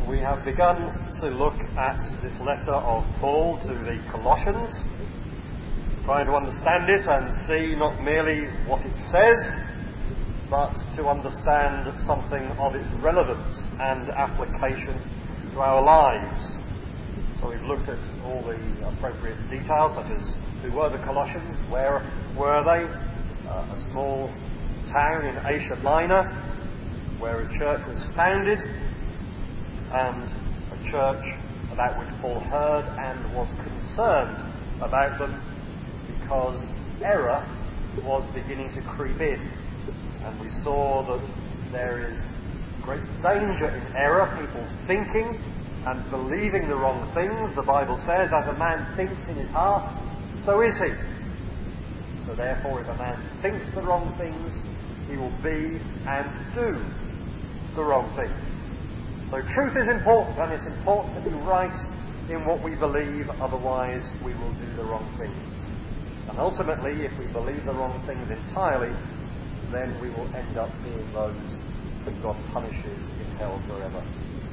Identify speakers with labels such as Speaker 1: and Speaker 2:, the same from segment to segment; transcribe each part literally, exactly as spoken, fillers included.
Speaker 1: We have begun to look at this letter of Paul to the Colossians, trying to understand it and see not merely what it says, but to understand something of its relevance and application to our lives. So we've looked at all the appropriate details, such as who were the Colossians, where were they, uh, a small town in Asia Minor, where a church was founded, and a church about which Paul heard and was concerned about them because error was beginning to creep in. And we saw that there is great danger in error, people thinking and believing the wrong things. The Bible says, as a man thinks in his heart, so is he. So therefore, if a man thinks the wrong things, he will be and do the wrong things. So truth is important, and it's important to be right in what we believe, otherwise we will do the wrong things. And ultimately, if we believe the wrong things entirely, then we will end up being those whom God punishes in hell forever.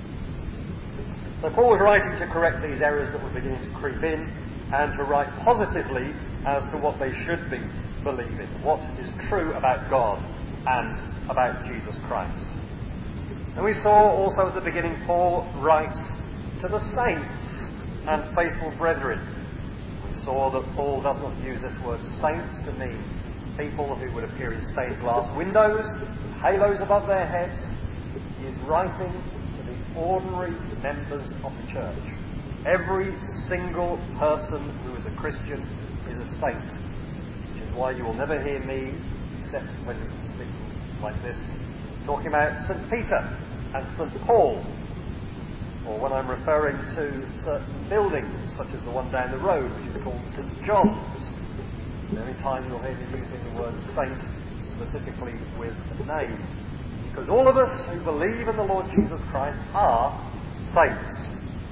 Speaker 1: So Paul was writing to correct these errors that were beginning to creep in, and to write positively as to what they should be believing, what is true about God and about Jesus Christ. And we saw also at the beginning Paul writes to the saints and faithful brethren. We saw that Paul does not use this word saints to mean people who would appear in stained glass windows, with halos above their heads. He is writing to the ordinary members of the church. Every single person who is a Christian is a saint, which is why you will never hear me, except when speaking like this, talking about Saint Peter and Saint Paul, or when I'm referring to certain buildings, such as the one down the road, which is called Saint John's. It's the only time you'll hear me using the word saint specifically with a name. Because all of us who believe in the Lord Jesus Christ are saints.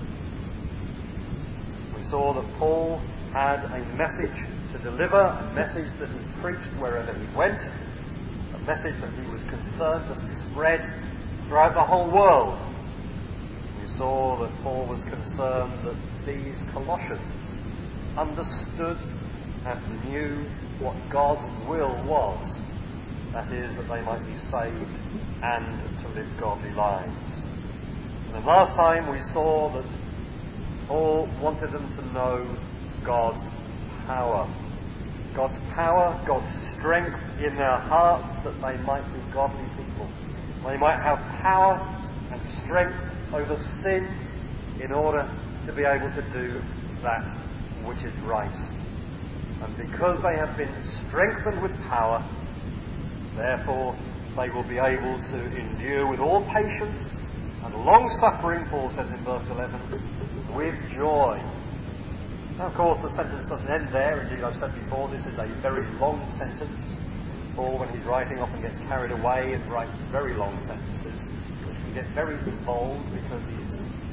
Speaker 1: We saw that Paul had a message to deliver, a message that he preached wherever he went, a message that he was concerned to spread throughout the whole world. We saw that Paul was concerned that these Colossians understood and knew what God's will was. That is, that they might be saved and to live godly lives. And then last time we saw that Paul wanted them to know God's power. God's power, God's strength in their hearts, that they might be godly people. They might have power and strength over sin in order to be able to do that which is right. And because they have been strengthened with power, therefore they will be able to endure with all patience and long-suffering, Paul says in verse eleven, with joy. Now, of course, the sentence doesn't end there. Indeed, I've said before, this is a very long sentence. Paul, when he's writing, often gets carried away and writes very long sentences, which can get very involved because he's,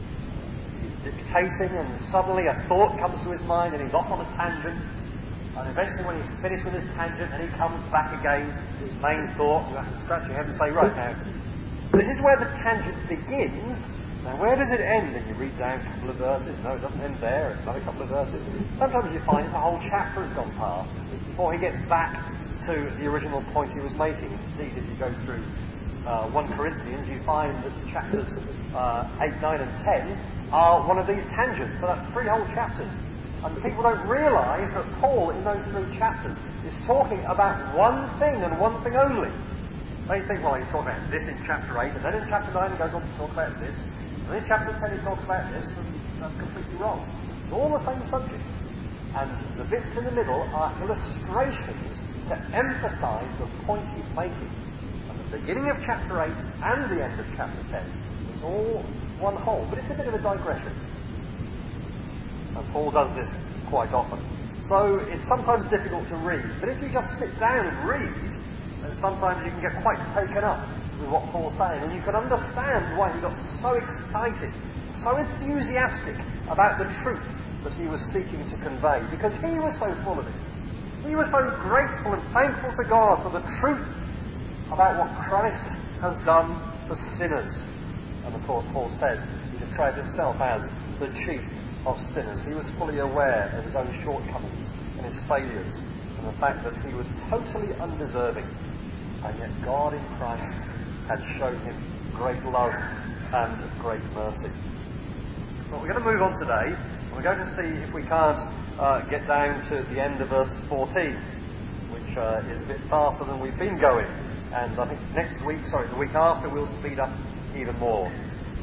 Speaker 1: he's dictating, and suddenly a thought comes to his mind and he's off on a tangent. And eventually, when he's finished with his tangent and he comes back again to his main thought, you have to scratch your head and say, right now, this is where the tangent begins. Now, where does it end? And you read down a couple of verses. No, it doesn't end there. Another couple of verses. Sometimes you find it's a whole chapter has gone past before he gets back to the original point he was making. Indeed, if you go through uh, First Corinthians, you find that chapters uh, eight, nine and ten are one of these tangents. So that's three whole chapters. And people don't realise that Paul, in those three chapters, is talking about one thing and one thing only. They think, well, he's talking about this in chapter eight, and then in chapter nine he goes on to talk about this, and then in chapter ten he talks about this, and that's completely wrong. It's all the same subject. And the bits in the middle are illustrations to emphasise the point he's making. At the beginning of chapter eight and the end of chapter ten, it's all one whole, but it's a bit of a digression. And Paul does this quite often. So it's sometimes difficult to read. But if you just sit down and read, then sometimes you can get quite taken up with what Paul's saying. And you can understand why he got so excited, so enthusiastic about the truth that he was seeking to convey. Because he was so full of it. He was so grateful and thankful to God for the truth about what Christ has done for sinners. And of course, Paul said, he described himself as the chief of sinners. He was fully aware of his own shortcomings and his failures, and the fact that he was totally undeserving, and yet God in Christ had shown him great love and great mercy. But we're going to move on today, and we're going to see if we can't uh, get down to the end of verse fourteen, which uh, is a bit faster than we've been going. And I think next week, sorry, the week after, we'll speed up even more.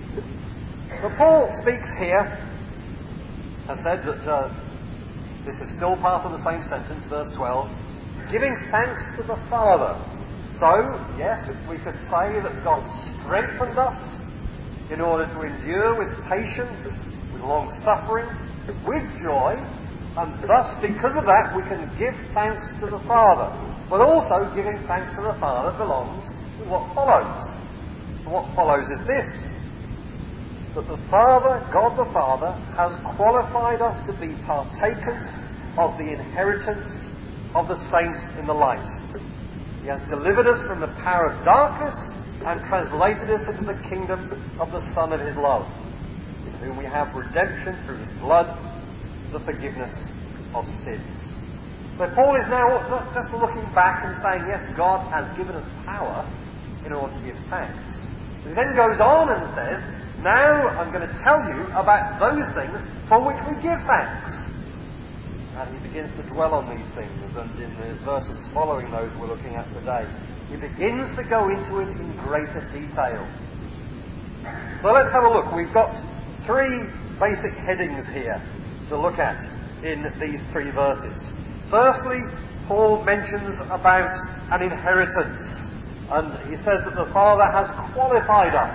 Speaker 1: But Paul speaks here, has said that uh, this is still part of the same sentence, verse twelve, giving thanks to the Father. So, yes, we could say that God strengthened us in order to endure with patience, with long suffering, with joy, and thus, because of that, we can give thanks to the Father. But also, giving thanks to the Father belongs to what follows. And what follows is this: that the Father, God the Father, has qualified us to be partakers of the inheritance of the saints in the light. He has delivered us from the power of darkness and translated us into the kingdom of the Son of His love, in whom we have redemption through His blood, the forgiveness of sins. So Paul is now not just looking back and saying, yes, God has given us power in order to give thanks. He then goes on and says, now I'm going to tell you about those things for which we give thanks. And he begins to dwell on these things, and in the verses following those we're looking at today, he begins to go into it in greater detail. So let's have a look. We've got three basic headings here to look at in these three verses. Firstly, Paul mentions about an inheritance, and he says that the Father has qualified us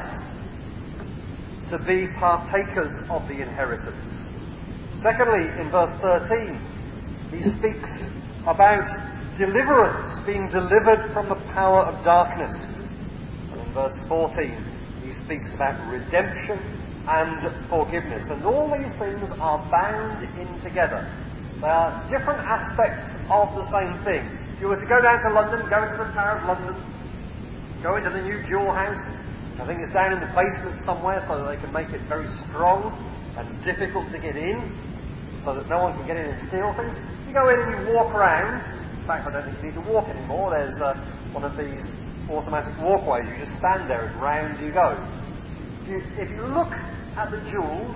Speaker 1: to be partakers of the inheritance. Secondly, in verse thirteen, he speaks about deliverance, being delivered from the power of darkness. And in verse fourteen, he speaks about redemption and forgiveness. And all these things are bound in together. They are different aspects of the same thing. If you were to go down to London, go into the Tower of London, go into the new Jewel House, I think it's down in the basement somewhere so that they can make it very strong and difficult to get in, so that no one can get in and steal things. You go in and you walk around. In fact, I don't think you need to walk anymore. There's uh, one of these automatic walkways. You just stand there and round you go. If you, if you look at the jewels,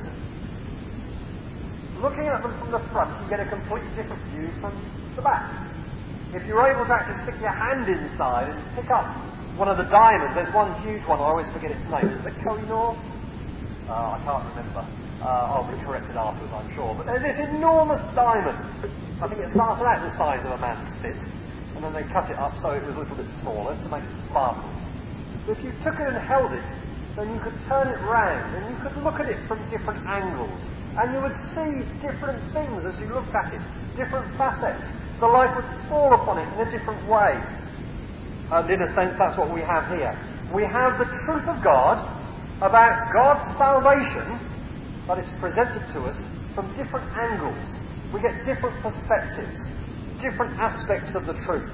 Speaker 1: looking at them from the front, you get a completely different view from the back. If you're able to actually stick your hand inside and pick up one of the diamonds, there's one huge one, I always forget its name. Is it the Koh-i-Noor? Uh, I can't remember. Uh, I'll be corrected afterwards, I'm sure. But there's this enormous diamond. I think it started out the size of a man's fist, and then they cut it up so it was a little bit smaller to make it sparkle. But if you took it and held it, then you could turn it round, and you could look at it from different angles, and you would see different things as you looked at it, different facets. The light would fall upon it in a different way. And in a sense, that's what we have here. We have the truth of God about God's salvation, but it's presented to us from different angles. We get different perspectives, different aspects of the truth.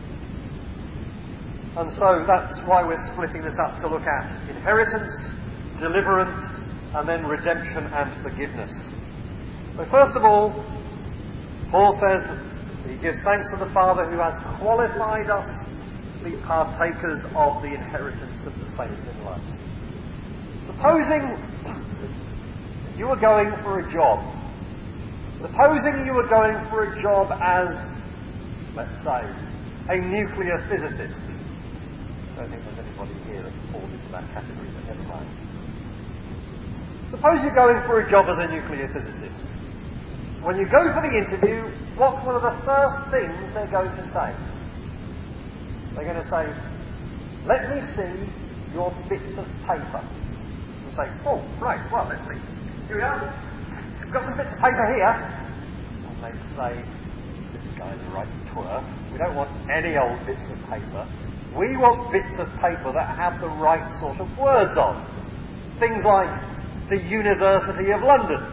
Speaker 1: And so that's why we're splitting this up to look at inheritance, deliverance, and then redemption and forgiveness. So first of all, Paul says that he gives thanks to the Father who has qualified us to be partakers of the inheritance of the saints in light. Supposing you were going for a job. Supposing you were going for a job as, let's say, a nuclear physicist. I don't think there's anybody here that falls into that category, but never mind. Suppose you're going for a job as a nuclear physicist. When you go for the interview, what's one of the first things they're going to say? They're going to say, let me see your bits of paper. You'll say, oh, right, well, let's see. Here we are. We've got some bits of paper here. And they say, this guy's a right twir. We don't want any old bits of paper. We want bits of paper that have the right sort of words on. Things like the University of London,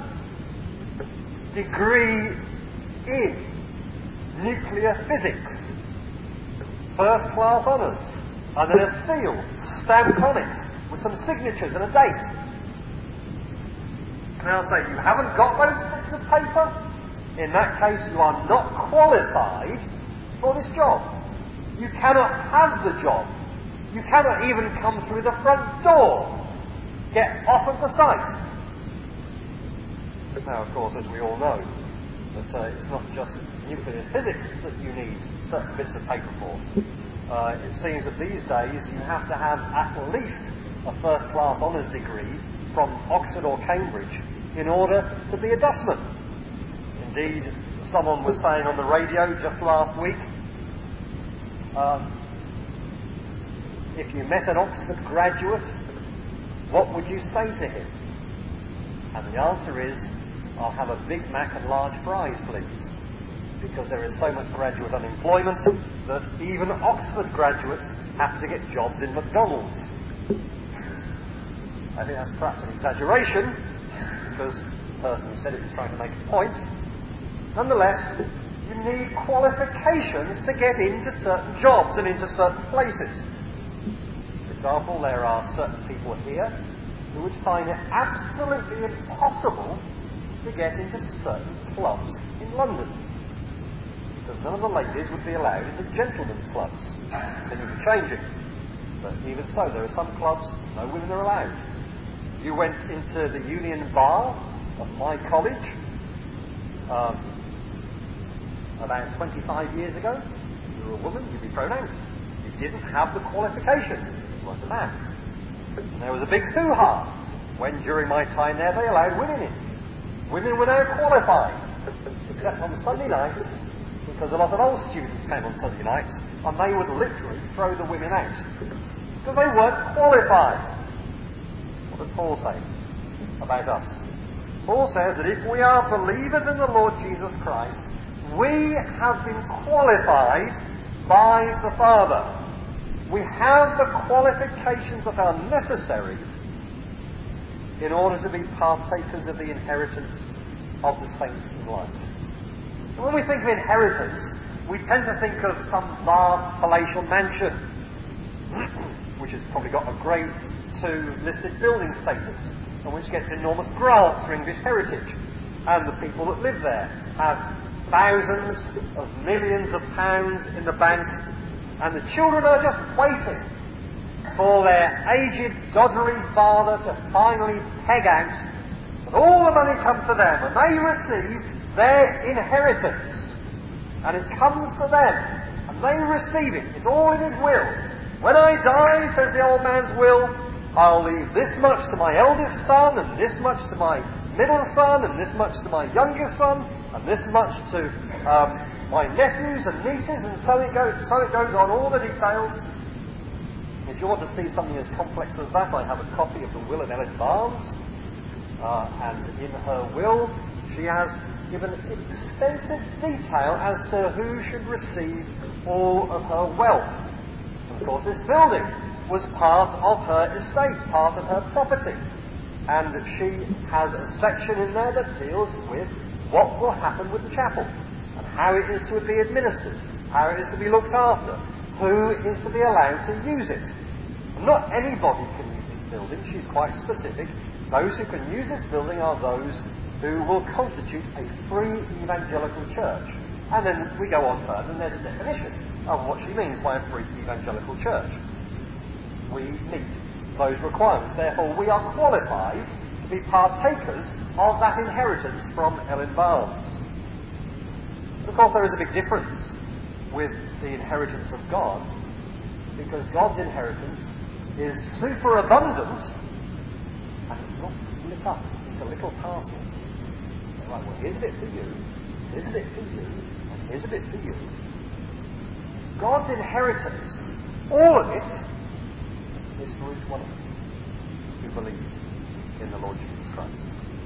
Speaker 1: degree in nuclear physics, first class honours, and then a seal stamped on it with some signatures and a date. Now say, you haven't got those bits of paper? In that case, you are not qualified for this job. You cannot have the job. You cannot even come through the front door. Get off of the site. Now, of course, as we all know, that uh, it's not just nuclear physics that you need certain bits of paper for. Uh, it seems that these days you have to have at least a first-class honours degree from Oxford or Cambridge in order to be a dustman. Indeed, someone was saying on the radio just last week, um, if you met an Oxford graduate, what would you say to him? And the answer is, I'll have a Big Mac and large fries, please. Because there is so much graduate unemployment that even Oxford graduates have to get jobs in McDonald's. I think that's perhaps an exaggeration, because the person who said it was trying to make a point. Nonetheless, you need qualifications to get into certain jobs and into certain places. For example, there are certain people here who would find it absolutely impossible to get into certain clubs in London. Because none of the ladies would be allowed in the gentlemen's clubs. Things are changing. But even so, there are some clubs no women are allowed. You went into the Union Bar of my college um, about twenty-five years ago. You were a woman, you'd be thrown out. You didn't have the qualifications. You weren't a man. And there was a big hoo-ha when, during my time there, they allowed women in. Women were now qualified, except on Sunday nights, because a lot of old students came on Sunday nights, and they would literally throw the women out, because they weren't qualified. What does Paul say about us? Paul says that if we are believers in the Lord Jesus Christ, we have been qualified by the Father. We have the qualifications that are necessary in order to be partakers of the inheritance of the saints in light. And when we think of inheritance, we tend to think of some vast palatial mansion, which has probably got a grade two listed building status, and which gets enormous grants for English heritage. And the people that live there have thousands of millions of pounds in the bank, and the children are just waiting for their aged, doddery father to finally peg out, and all the money comes to them, and they receive their inheritance. And it comes to them, and they receive it. It's all in his will. When I die, says the old man's will, I'll leave this much to my eldest son, and this much to my middle son, and this much to my youngest son, and this much to um, my nephews and nieces, and so it goes. So it goes on. All the details. If you want to see something as complex as that, I have a copy of the will of Ellen Barnes, uh, and in her will, she has given extensive detail as to who should receive all of her wealth. And of course, this building was part of her estate, part of her property. And she has a section in there that deals with what will happen with the chapel, and how it is to be administered, how it is to be looked after, who is to be allowed to use it. And not anybody can use this building, she's quite specific. Those who can use this building are those who will constitute a free evangelical church. And then we go on further, and there's a definition of what she means by a free evangelical church. We meet those requirements. Therefore, we are qualified to be partakers of that inheritance from Ellen Barnes. Of course, there is a big difference with the inheritance of God, because God's inheritance is superabundant, and it's not split up into little parcels. Right, well, here's a bit for you, here's a bit for you, and here's a bit for you. God's inheritance, all of it, is for each one of us who believe in the Lord Jesus Christ.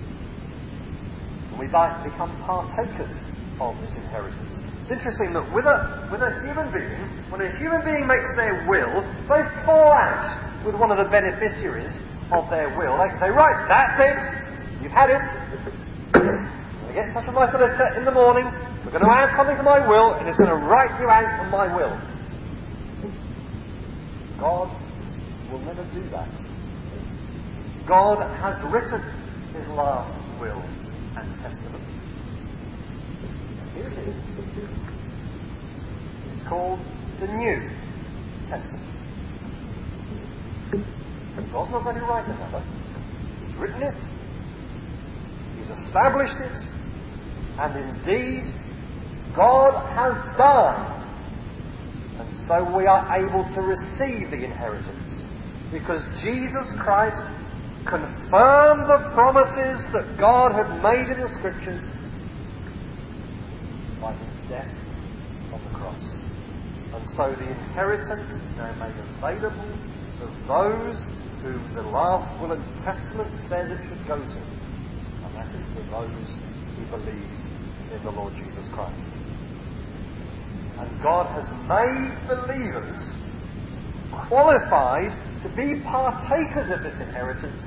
Speaker 1: And we become partakers of this inheritance. It's interesting that with a, with a human being, when a human being makes their will, they fall out with one of the beneficiaries of their will. They can say, right, that's it, you've had it. I'm going to get in touch with my solicitor in the morning, we're going to add something to my will, and it's going to write you out on my will. God will never do that. God has written his last will and testament. Here it is. It's called the New Testament. God's not going to write another. He's written it. He's established it. And indeed, God has died. And so we are able to receive the inheritance. Because Jesus Christ confirmed the promises that God had made in the Scriptures by his death on the cross. And so the inheritance is now made available to those whom the last will and testament says it should go to. And that is to those who believe in the Lord Jesus Christ. And God has made believers qualified to be partakers of this inheritance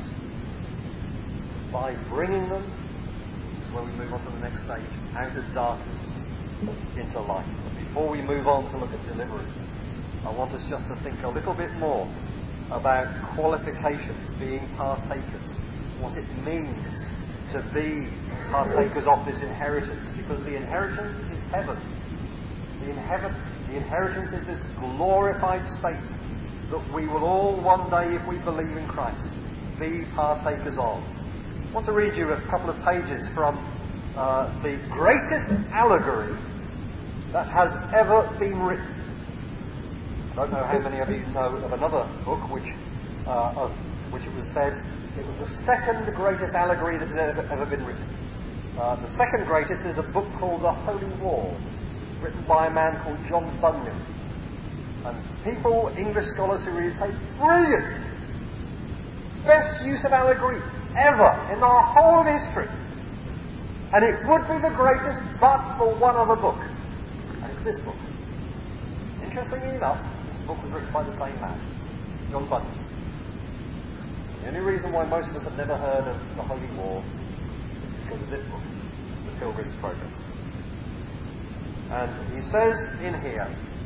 Speaker 1: by bringing them, when we move on to the next stage, out of darkness into light. But before we move on to look at deliverance, I want us just to think a little bit more about qualifications, being partakers, what it means to be partakers of this inheritance, because the inheritance is heaven. The, inherit- the inheritance is this glorified state that we will all one day, if we believe in Christ, be partakers of. I want to read you a couple of pages from uh, the greatest allegory that has ever been written. I don't know how many of you know of another book which, uh, of which it was said it was the second greatest allegory that had ever, ever been written. Uh, the second greatest is a book called The Holy War, written by a man called John Bunyan. And people, English scholars who read it, say, brilliant! Best use of allegory ever in our whole of history. And it would be the greatest but for one other book. And it's this book. Interestingly enough, this book was written by the same man, John Bunyan. The only reason why most of us have never heard of The Holy War is because of this book, The Pilgrim's Progress. And he says in here,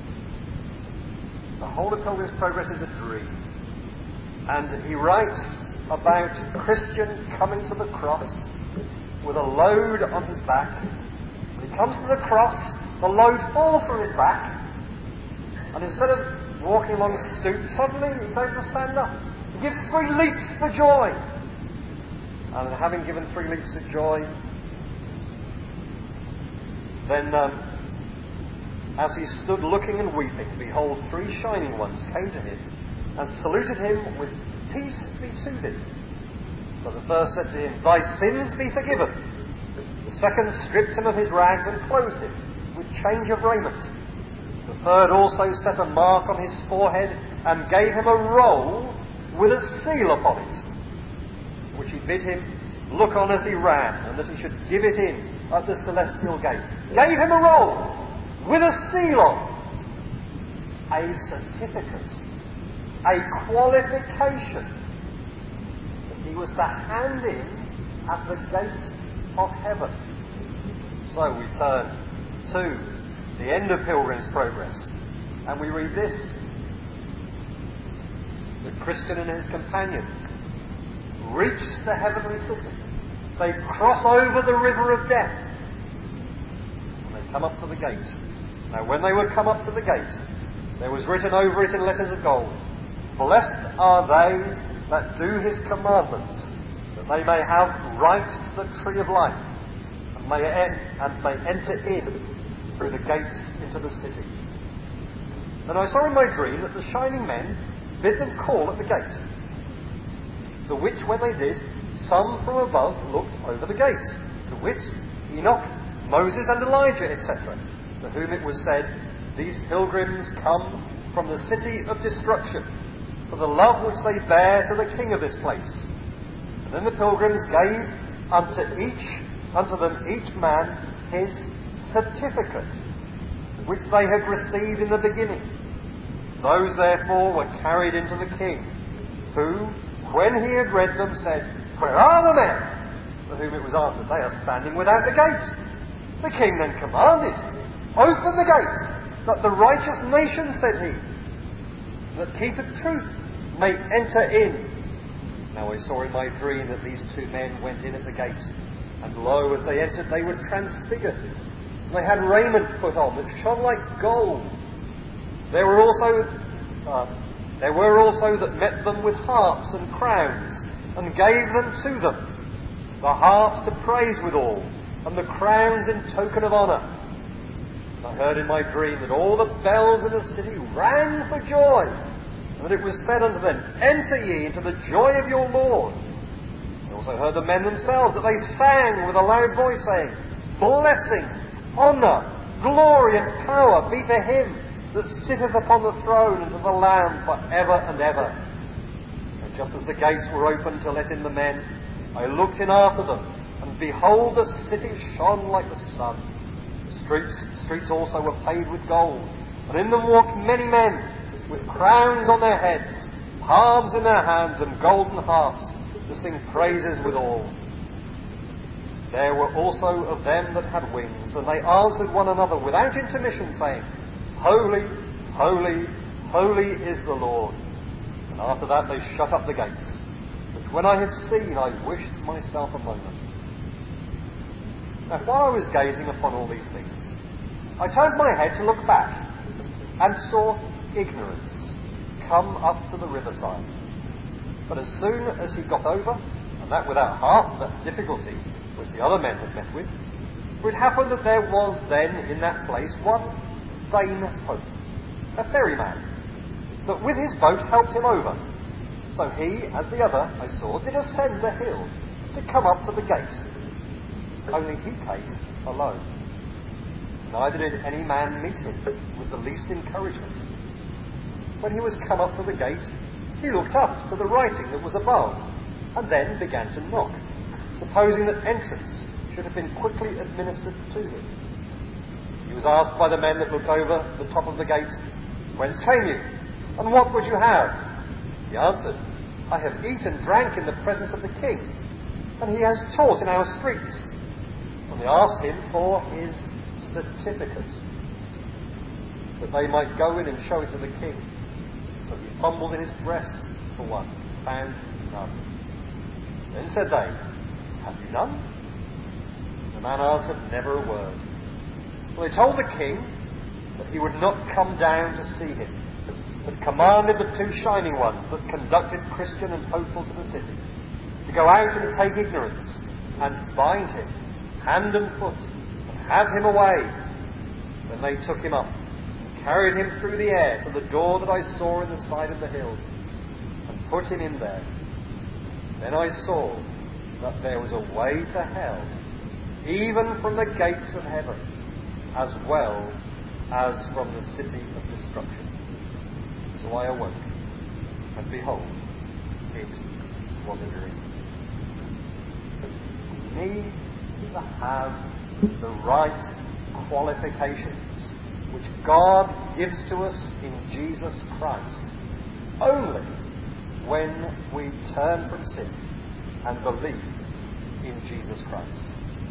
Speaker 1: the whole of Pilgrim's Progress is a dream. And he writes about a Christian coming to the cross with a load on his back. When he comes to the cross, the load falls from his back, and instead of walking along stoops, suddenly he's able to stand up. He gives three leaps for joy. And having given three leaps of joy, then um, as he stood looking and weeping, behold, three shining ones came to him and saluted him with, peace be to thee. So the first said to him, thy sins be forgiven. The second stripped him of his rags and clothed him with change of raiment. The third also set a mark on his forehead and gave him a roll with a seal upon it, which he bid him look on as he ran, and that he should give it in at the celestial gate. Gave him a roll with a seal on, a certificate, a qualification that he was to hand in at the gate of heaven. So we turn to the end of Pilgrim's Progress, and we read this. The Christian and his companion reach the heavenly city. They cross over the river of death, and they come up to the gate. Now when they were come up to the gate, there was written over it in letters of gold, blessed are they that do his commandments, that they may have right to the tree of life, and may, en- and may enter in through the gates into the city. And I saw in my dream that the shining men bid them call at the gate. The which when they did, some from above looked over the gate, to wit, Enoch, Moses and Elijah, et cetera, to whom it was said, these pilgrims come from the city of destruction, for the love which they bear to the king of this place. And then the pilgrims gave unto each, unto them each man his certificate, which they had received in the beginning. Those therefore were carried into the king, who, when he had read them, said, where are the men? To whom it was answered, they are standing without the gate. The king then commanded, open the gate, that the righteous nation, said he, that keepeth truth, may enter in. Now I saw in my dream that these two men went in at the gate, and lo, as they entered, they were transfigured. And they had raiment put on that shone like gold. There were also uh, there were also that met them with harps and crowns, and gave them to them, the harps to praise withal, and the crowns in token of honour. And I heard in my dream that all the bells in the city rang for joy, and that it was said unto them, Enter ye into the joy of your Lord. I also heard the men themselves, that they sang with a loud voice, saying, Blessing, honour, glory, and power be to him that sitteth upon the throne, and to the Lamb for ever and ever. And just as the gates were opened to let in the men, I looked in after them, and behold, the city shone like the sun. The streets, streets also were paved with gold, and in them walked many men, with crowns on their heads, palms in their hands, and golden harps, to sing praises withal. There were also of them that had wings, and they answered one another without intermission, saying, Holy, holy, holy is the Lord. And after that they shut up the gates, which when I had seen, I wished myself among them. Now while I was gazing upon all these things, I turned my head to look back, and saw ignorance come up to the riverside. But as soon as he got over, and that without half that difficulty which the other men had met with, for it happened that there was then in that place one vain hope, a ferryman, that with his boat helped him over. So he, as the other, I saw, did ascend the hill to come up to the gate. Only he came alone. Neither did any man meet him with the least encouragement. When he was come up to the gate, he looked up to the writing that was above, and then began to knock, supposing that entrance should have been quickly administered to him. He was asked by the men that looked over the top of the gate, Whence came you? And what would you have? He answered, I have eaten and drank in the presence of the king, and he has taught in our streets. And they asked him for his certificate, that they might go in and show it to the king. So he fumbled in his breast for one, found none. Then said they, Have you none? The man answered never a word. Well, they told the king that he would not come down to see him, but commanded the two shining ones that conducted Christian and Hopeful to the city to go out and take ignorance, and bind him hand and foot, and have him away. Then they took him up, and carried him through the air to the door that I saw in the side of the hill, and put him in there. Then I saw that there was a way to hell, even from the gates of heaven, as well as from the city of destruction. So I awoke, and behold, it was a dream. We need to have the right qualifications which God gives to us in Jesus Christ only when we turn from sin and believe in Jesus Christ.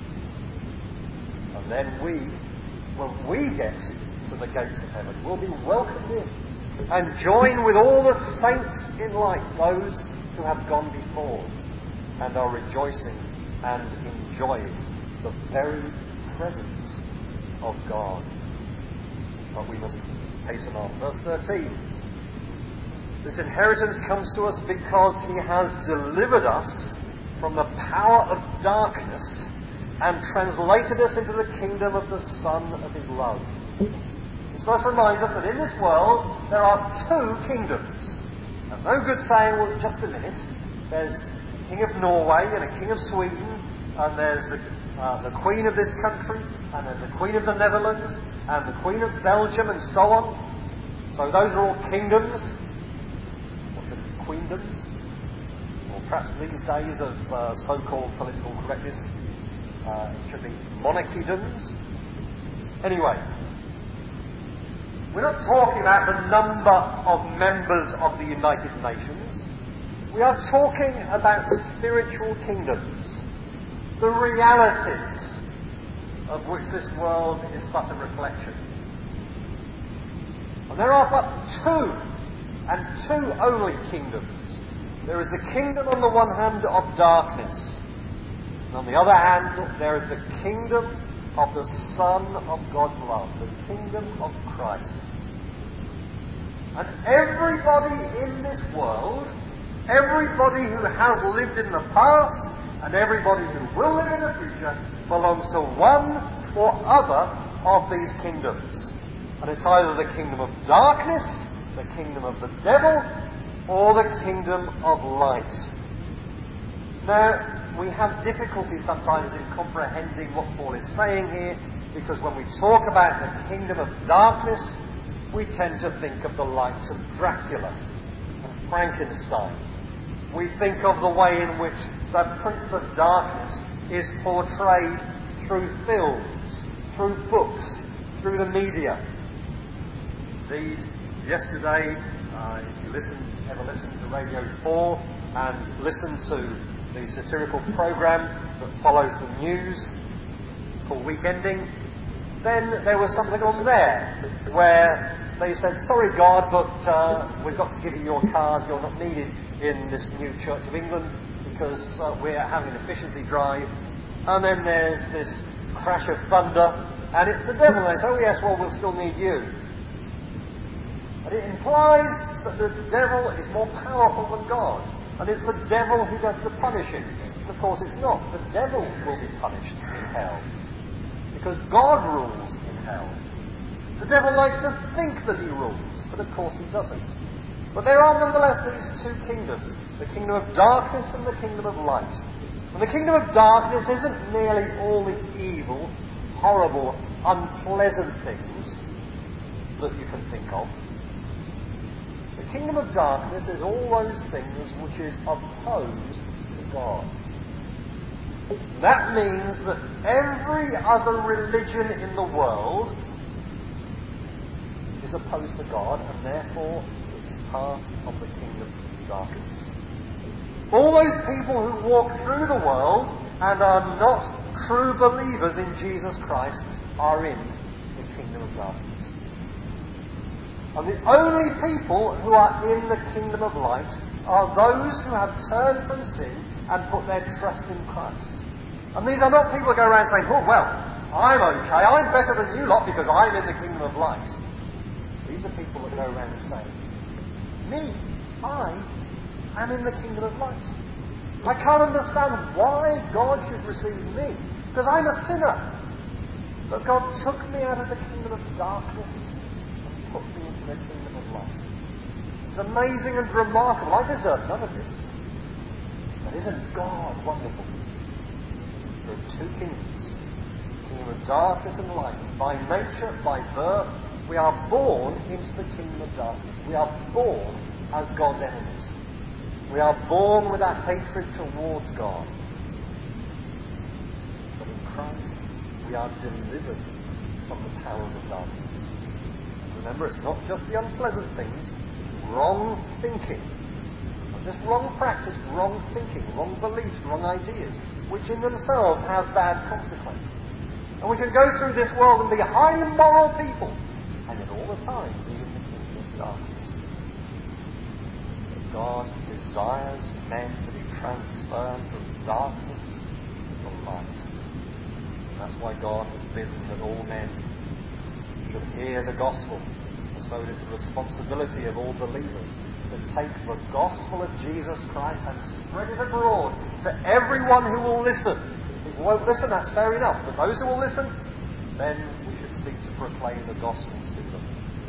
Speaker 1: And then we, when we get to the gates of heaven, will be welcomed in and join with all the saints in light, those who have gone before and are rejoicing and enjoying the very presence of God. But we must hasten on. Verse thirteen. This inheritance comes to us because he has delivered us from the power of darkness and translated us into the kingdom of the Son of his love. This verse reminds us that in this world there are two kingdoms. That's no good saying, well, just a minute. There's the King of Norway and a King of Sweden, and there's the, uh, the Queen of this country, and there's the Queen of the Netherlands, and the Queen of Belgium, and so on. So those are all kingdoms. Or should it be queendoms? Or perhaps these days of uh, so-called political correctness, uh, it should be monarchydoms. Anyway, we're not talking about the number of members of the United Nations. We are talking about spiritual kingdoms, the realities of which this world is but a reflection. And there are but two, and two only kingdoms There is the kingdom on the one hand of darkness, and on the other hand there is the kingdom of the Son of God's love, the kingdom of Christ. And everybody in this world, everybody who has lived in the past, and everybody who will live in the future, belongs to one or other of these kingdoms. And it's either the kingdom of darkness, the kingdom of the devil, or the kingdom of light. Now, we have difficulty sometimes in comprehending what Paul is saying here, because when we talk about the kingdom of darkness, we tend to think of the likes of Dracula and Frankenstein. We think of the way in which the Prince of Darkness is portrayed through films, through books, through the media. Indeed, yesterday, uh, if you listen, ever listen to Radio four and listen to the satirical programme that follows the news called Weekending, then there was something on there where they said, sorry God, but uh, we've got to give you your card, you're not needed in this new Church of England because uh, we're having an efficiency drive. And then there's this crash of thunder, and it's the devil. And they say, oh yes, well we'll still need you. And it implies that the devil is more powerful than God. And it's the devil who does the punishing. And of course it's not. The devil will be punished in hell. Because God rules in hell. The devil likes to think that he rules, but of course he doesn't. But there are nonetheless these two kingdoms, the kingdom of darkness and the kingdom of light. And the kingdom of darkness isn't merely all the evil, horrible, unpleasant things that you can think of. The kingdom of darkness is all those things which is opposed to God. That means that every other religion in the world is opposed to God, and therefore it's part of the kingdom of darkness. All those people who walk through the world and are not true believers in Jesus Christ are in the kingdom of darkness. And the only people who are in the kingdom of light are those who have turned from sin and put their trust in Christ. And these are not people who go around saying, oh, well, I'm okay, I'm better than you lot because I'm in the kingdom of light. These are people that go around and say, me, I am in the kingdom of light. I can't understand why God should receive me, because I'm a sinner. But God took me out of the kingdom of darkness and put me into the kingdom of light. It's amazing and remarkable. I deserve none of this. But isn't God wonderful? There are two kingdoms, the kingdom of darkness and light. By nature, by birth, we are born into the kingdom of darkness. We are born as God's enemies. We are born with a hatred towards God. But in Christ, we are delivered from the powers of darkness. Remember, it's not just the unpleasant things, wrong thinking. Not just wrong practice, wrong thinking, wrong beliefs, wrong ideas, which in themselves have bad consequences. And we can go through this world and be highly moral people, and yet all the time be in the kingdom of darkness. But God desires men to be transferred from darkness to light. And that's why God has bidden that all men should hear the gospel. And so it is the responsibility of all believers to take the gospel of Jesus Christ and spread it abroad to everyone who will listen. If you won't listen, that's fair enough. But those who will listen, then we should seek to proclaim the gospel to them.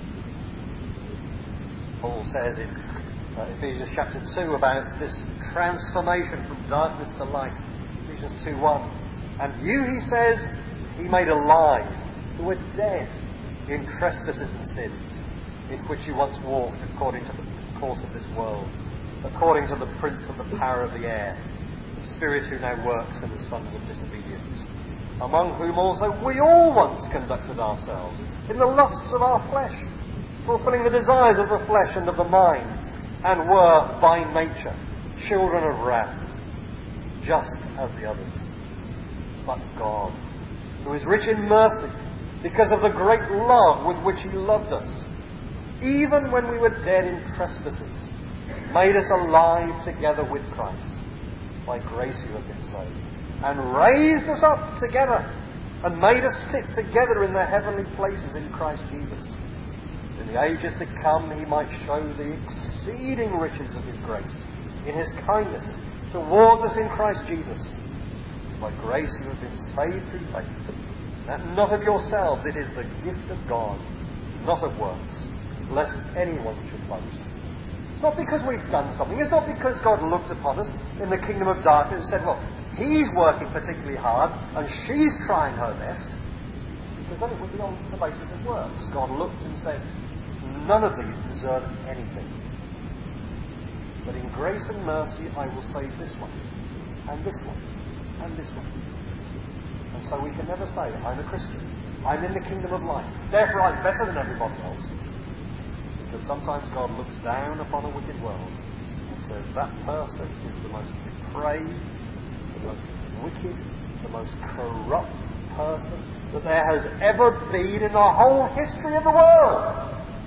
Speaker 1: Paul says in uh, Ephesians chapter two about this transformation from darkness to light. Ephesians two one. And you, he says, he made alive, who were dead in trespasses and sins, in which you once walked according to the course of this world, according to the prince of the power of the air, the spirit who now works in the sons of disobedience, among whom also we all once conducted ourselves in the lusts of our flesh, fulfilling the desires of the flesh and of the mind, and were by nature children of wrath, just as the others. But God, who is rich in mercy, because of the great love with which he loved us, even when we were dead in trespasses, made us alive together with Christ. By grace you have been saved. And raised us up together and made us sit together in the heavenly places in Christ Jesus. In the ages to come he might show the exceeding riches of his grace in his kindness towards us in Christ Jesus. By grace you have been saved through faith. That not of yourselves, it is the gift of God, not of works, lest anyone should boast. It's not because we've done something. It's not because God looked upon us in the kingdom of darkness and said, well, he's working particularly hard and she's trying her best. Because then it would be on the basis of works. God looked and said, none of these deserve anything. But in grace and mercy I will save this one, and this one, and this one. And so we can never say, I'm a Christian. I'm in the kingdom of light. Therefore I'm better than everybody else. Because sometimes God looks down upon a wicked world and says, that person is the most depraved, the most wicked, the most corrupt person that there has ever been in the whole history of the world.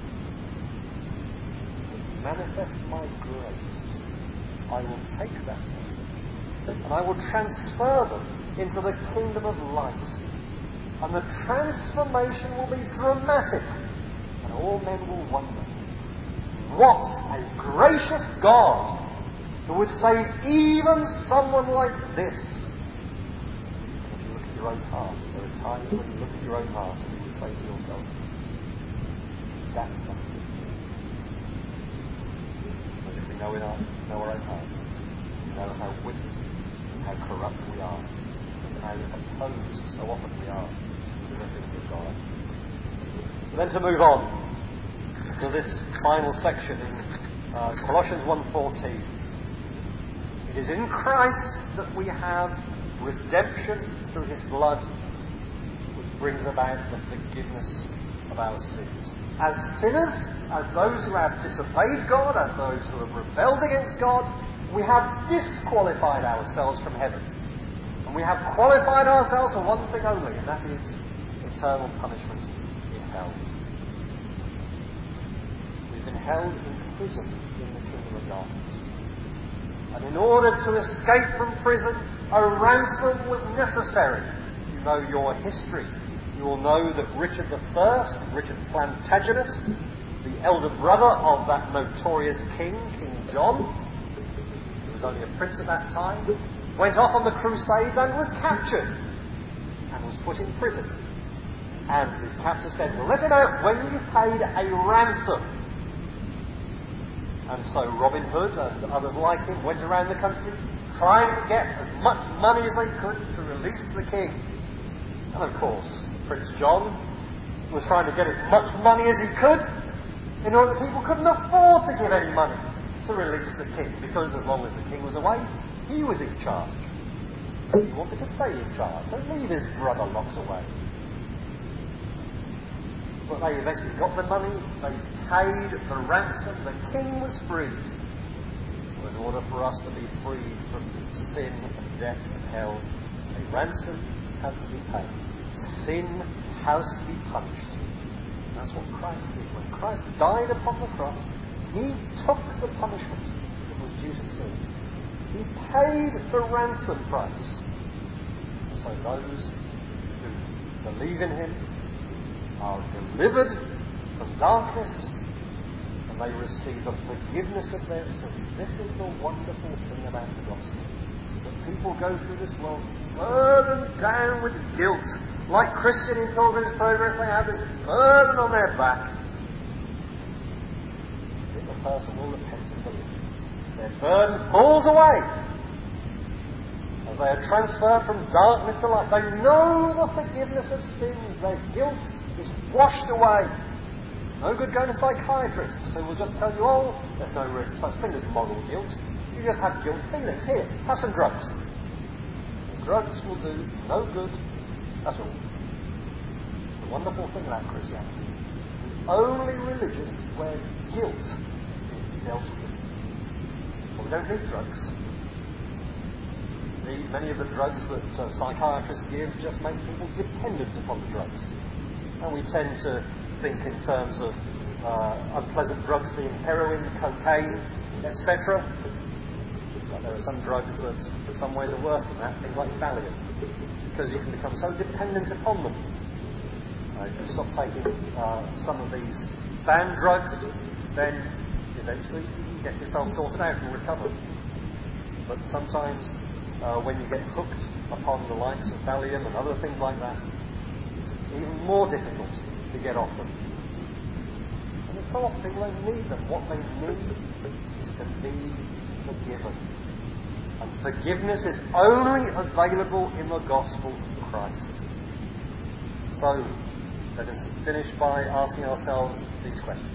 Speaker 1: Manifest my grace, I will take that person and I will transfer them into the kingdom of light. And the transformation will be dramatic. And all men will wonder, what a gracious God who would save even someone like this. And if you look at your own heart, there are times when you look at your own heart and you would say to yourself, that must be me. But if we know in our, know our own hearts, we know how wicked and how corrupt we are, and how opposed so often we are to the things of God. But then to move on to this final section in uh, Colossians one fourteen. It is in Christ that we have redemption through his blood, which brings about the forgiveness of our sins. As sinners, as those who have disobeyed God, as those who have rebelled against God, we have disqualified ourselves from heaven. And we have qualified ourselves for one thing only, and that is eternal punishment in hell. We've been held in prison in the kingdom of darkness. And in order to escape from prison, a ransom was necessary. You know your history. You will know that Richard the First, Richard Plantagenet, the elder brother of that notorious king, King John, who was only a prince at that time, went off on the Crusades and was captured and was put in prison. And his captor said, well, let it out when you've paid a ransom. And so Robin Hood and others like him went around the country trying to get as much money as they could to release the king. And of course, Prince John was trying to get as much money as he could in order that people couldn't afford to give any money to release the king, because as long as the king was away, he was in charge. He wanted to stay in charge, so leave his brother locked away. But they eventually got the money, they paid the ransom, the king was freed. Well, in order for us to be freed from sin and death and hell, a ransom has to be paid. Sin has to be punished. And that's what Christ did. When Christ died upon the cross, he took the punishment that was due to sin. He paid the ransom price. And so those who believe in him are delivered from darkness and they receive the forgiveness of their sins. This is the wonderful thing about the gospel. That people go through this world burdened down with guilt. Like Christian in Pilgrim's Progress, they have this burden on their back. If the person will repent and believe, their burden falls away. As they are transferred from darkness to light, they know the forgiveness of sins. Their guilt is washed away. It's no good going to psychiatrists who will just tell you, oh, there's no such thing as moral guilt. You just have guilt feelings. Here, have some drugs. The drugs will do no good at all. The wonderful thing about Christianity, the only religion where guilt is dealt with. Well, we don't need drugs. The, many of the drugs that uh, psychiatrists give just make people dependent upon the drugs. And we tend to think in terms of uh, unpleasant drugs being heroin, cocaine, et cetera. But there are some drugs that, in some ways, are worse than that, things like Valium, because you can become so dependent upon them. Uh, if you stop taking uh, some of these banned drugs, then eventually you can get yourself sorted out and recover. But sometimes uh, when you get hooked upon the likes of Valium and other things like that, it's even more difficult to get off them. And it's so often people don't need them. What they need is to be forgiven. And forgiveness is only available in the gospel of Christ. So, let us finish by asking ourselves these questions.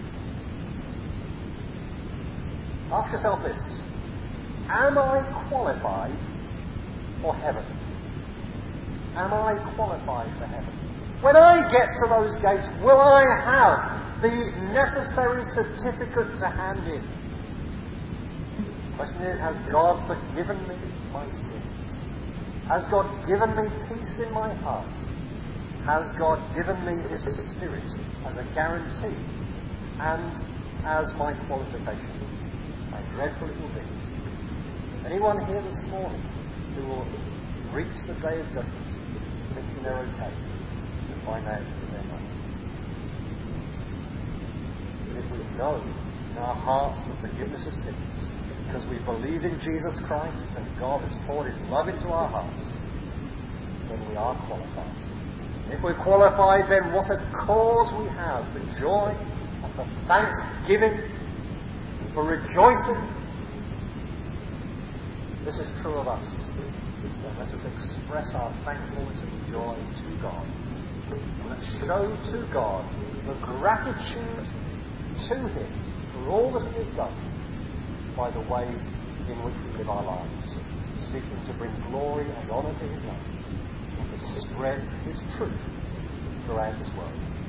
Speaker 1: Ask yourself this: am I qualified for heaven? Am I qualified for heaven? When I get to those gates, will I have the necessary certificate to hand in? The question is, has God forgiven me my sins? Has God given me peace in my heart? Has God given me His Spirit as a guarantee and as my qualification? How dreadful it will be. Is anyone here this morning who will reach the day of judgment thinking they're okay, to find out that they're not? But if we know in our hearts the forgiveness of sins, because we believe in Jesus Christ and God has poured His love into our hearts, then we are qualified. And if we're qualified, then what a cause we have for joy and for thanksgiving, for rejoicing. This is true of us. Then let us express our thankfulness and joy to God. And let's show to God the gratitude to Him for all that He has done by the way in which we live our lives, seeking to bring glory and honour to His name and to spread His truth throughout this world.